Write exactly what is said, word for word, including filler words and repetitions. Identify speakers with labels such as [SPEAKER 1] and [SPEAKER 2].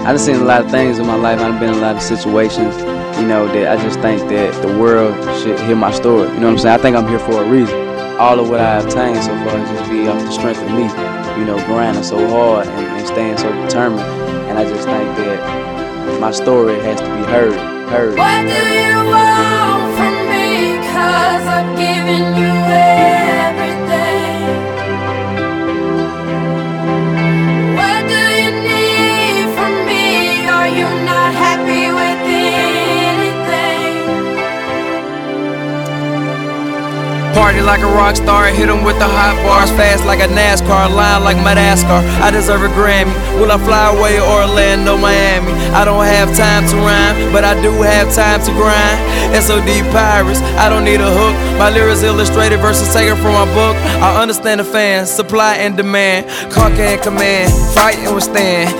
[SPEAKER 1] I done seen a lot of things in my life. I've been in a lot of situations, you know, that I just think that the world should hear my story. You know what I'm saying? I think I'm here for a reason. All of what I have attained so far is just be off the strength of me, you know, grinding so hard and, and staying so determined. And I just think that my story has to be heard, heard.
[SPEAKER 2] What do you want from me? 'Cause I've given you everything. What do you need from me? Are you not happy with anything?
[SPEAKER 3] Party like a rock star, hit 'em with the hot bars. Fast like a NASCAR, line like Madagascar. I deserve a Grammy. Will I fly away Orlando, Miami? I don't have time to rhyme, but I do have time to grind. S O D Pirates, I don't need a hook. My lyrics illustrated verses taken from my book. I understand the fans, supply and demand. Conquer and command, fight and withstand.